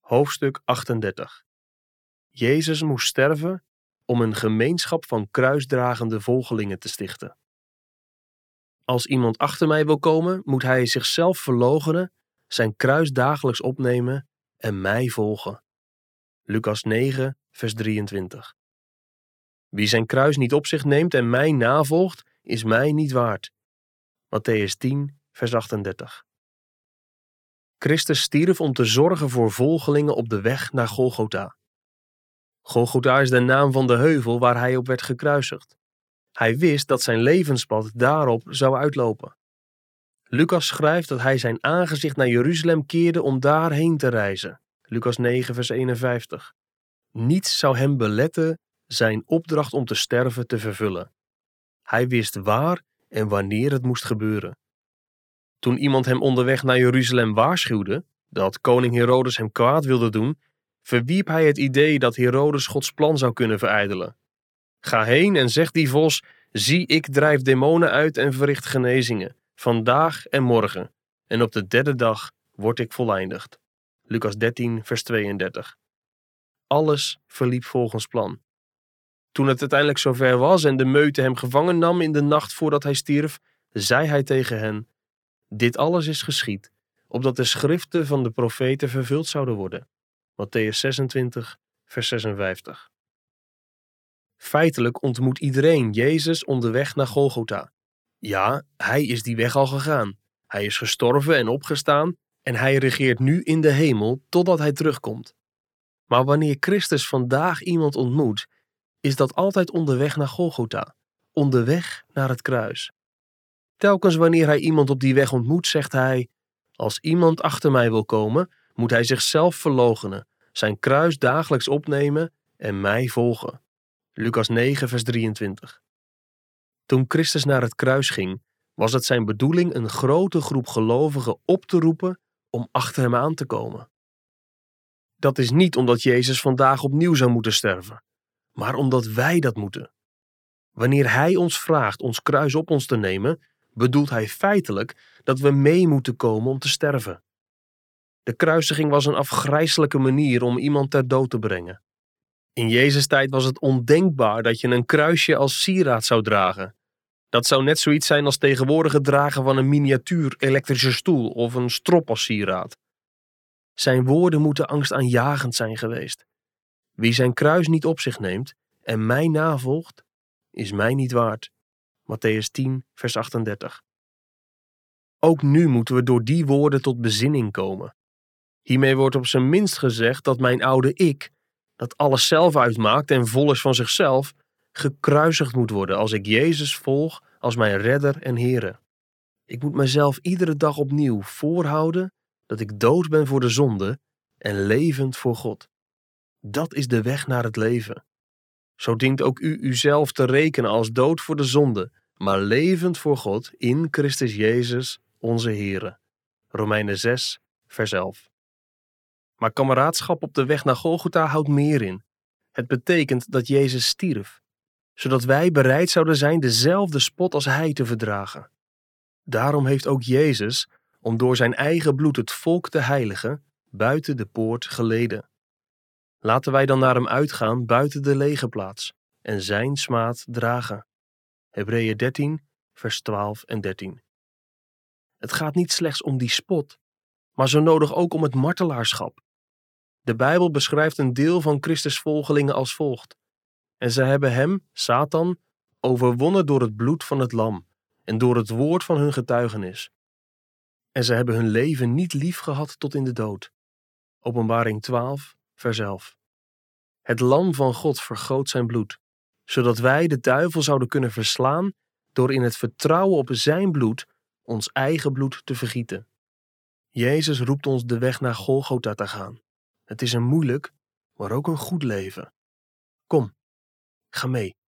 Hoofdstuk 38. Jezus moest sterven om een gemeenschap van kruisdragende volgelingen te stichten. Als iemand achter mij wil komen, moet hij zichzelf verloochenen, zijn kruis dagelijks opnemen en mij volgen. Lucas 9, vers 23. Wie zijn kruis niet op zich neemt en mij navolgt, is mij niet waard. Mattheüs 10, vers 38. Christus stierf om te zorgen voor volgelingen op de weg naar Golgotha. Golgotha is de naam van de heuvel waar hij op werd gekruisigd. Hij wist dat zijn levenspad daarop zou uitlopen. Lucas schrijft dat hij zijn aangezicht naar Jeruzalem keerde om daarheen te reizen. Lucas 9, vers 51. Niets zou hem beletten zijn opdracht om te sterven te vervullen. Hij wist waar en wanneer het moest gebeuren. Toen iemand hem onderweg naar Jeruzalem waarschuwde dat koning Herodes hem kwaad wilde doen, verwierp hij het idee dat Herodes Gods plan zou kunnen verijdelen. Ga heen en zeg die vos: zie, ik drijf demonen uit en verricht genezingen, vandaag en morgen, en op de derde dag word ik voleindigd. Lucas 13, vers 32. Alles verliep volgens plan. Toen het uiteindelijk zover was en de meute hem gevangen nam in de nacht voordat hij stierf, zei hij tegen hen: dit alles is geschied, opdat de schriften van de profeten vervuld zouden worden. Mattheüs 26, vers 56. Feitelijk ontmoet iedereen Jezus onderweg naar Golgotha. Ja, hij is die weg al gegaan. Hij is gestorven en opgestaan en hij regeert nu in de hemel totdat hij terugkomt. Maar wanneer Christus vandaag iemand ontmoet, is dat altijd onderweg naar Golgotha, onderweg naar het kruis. Telkens wanneer hij iemand op die weg ontmoet, zegt hij: als iemand achter mij wil komen, moet hij zichzelf verloochenen, zijn kruis dagelijks opnemen en mij volgen. Lucas 9, vers 23. Toen Christus naar het kruis ging, was het zijn bedoeling een grote groep gelovigen op te roepen om achter hem aan te komen. Dat is niet omdat Jezus vandaag opnieuw zou moeten sterven, maar omdat wij dat moeten. Wanneer hij ons vraagt ons kruis op ons te nemen, bedoelt hij feitelijk dat we mee moeten komen om te sterven. De kruisiging was een afgrijselijke manier om iemand ter dood te brengen. In Jezus' tijd was het ondenkbaar dat je een kruisje als sieraad zou dragen. Dat zou net zoiets zijn als tegenwoordig het dragen van een miniatuur elektrische stoel of een strop als sieraad. Zijn woorden moeten angstaanjagend zijn geweest. Wie zijn kruis niet op zich neemt en mij navolgt, is mij niet waard. Mattheüs 10, vers 38. Ook nu moeten we door die woorden tot bezinning komen. Hiermee wordt op zijn minst gezegd dat mijn oude ik, dat alles zelf uitmaakt en vol is van zichzelf, gekruisigd moet worden als ik Jezus volg als mijn redder en Here. Ik moet mezelf iedere dag opnieuw voorhouden dat ik dood ben voor de zonde en levend voor God. Dat is de weg naar het leven. Zo dient ook u uzelf te rekenen als dood voor de zonde, maar levend voor God in Christus Jezus, onze Here. Romeinen 6, vers 11. Maar kameraadschap op de weg naar Golgotha houdt meer in. Het betekent dat Jezus stierf, zodat wij bereid zouden zijn dezelfde spot als hij te verdragen. Daarom heeft ook Jezus, om door zijn eigen bloed het volk te heiligen, buiten de poort geleden. Laten wij dan naar hem uitgaan buiten de legerplaats en zijn smaad dragen. Hebreeën 13, vers 12 en 13. Het gaat niet slechts om die spot, maar zo nodig ook om het martelaarschap. De Bijbel beschrijft een deel van Christus' volgelingen als volgt: en zij hebben hem, Satan, overwonnen door het bloed van het lam en door het woord van hun getuigenis. En zij hebben hun leven niet lief gehad tot in de dood. Openbaring 12, vers 11. Het lam van God vergoot zijn bloed, zodat wij de duivel zouden kunnen verslaan door in het vertrouwen op zijn bloed ons eigen bloed te vergieten. Jezus roept ons de weg naar Golgotha te gaan. Het is een moeilijk, maar ook een goed leven. Kom, ga mee.